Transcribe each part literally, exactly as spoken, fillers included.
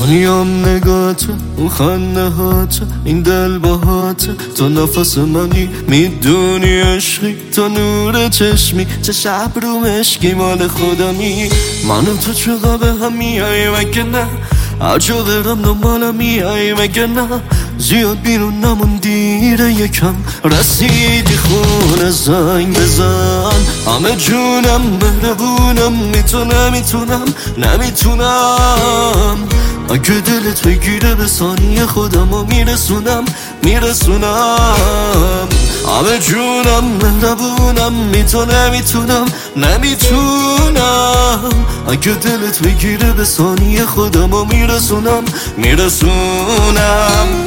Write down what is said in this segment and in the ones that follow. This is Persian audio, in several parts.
دنیام نگاهت، اون خنده هات، این دل باهات، تو نفس منی، میدونی عشقی، تو نور چشمی، چه شب رو مشکی مال خودمی. من و تو چقدر به هم میایی مگه نه؟ هر جا برم دنبالم میایی مگه نه؟ زیاد بیرون نموندی یکم، رسیدی خونه زنگ بزن. همه جونم مهربونم، میتونم میتونم نمیتونم. اگه دلت بگیره به ثانیه خودم و میرسونم میرسونم. همه جونم مهربونم، میتونم میتونم نمیتونم. اگه دلت بگیره به ثانیه خودم و میرسونم میرسونم.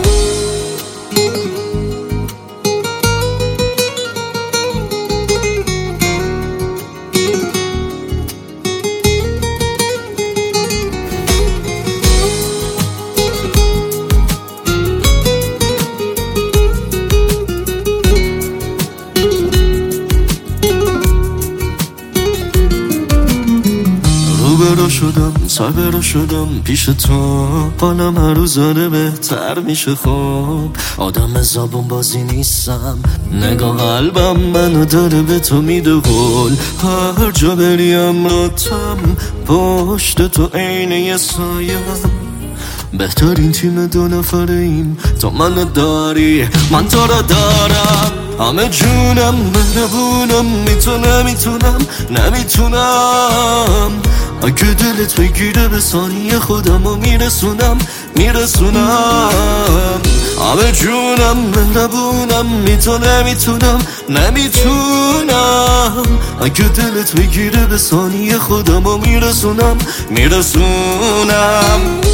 برو شدم سر شدم پیش تو، حالم هر روز داره بهتر میشه. خب آدم زبون بازی نیستم، نگاه قلبم منو داره به تو میده قول. هر جا بریم راتم پشت تو عین یه سایم. بهترین تیم دو نفره ایم، تو منو داری من تو رو دارم. همه جونم مهربونم، میتونم میتونم نمیتونم. اگه دلت بگیره به ثانیه خودم و میرسونم میرسونم. همه جونم مهربونم، میتونم میتونم نمیتونم. اگه دلت بگیره به ثانیه خودم و میرسونم میرسونم.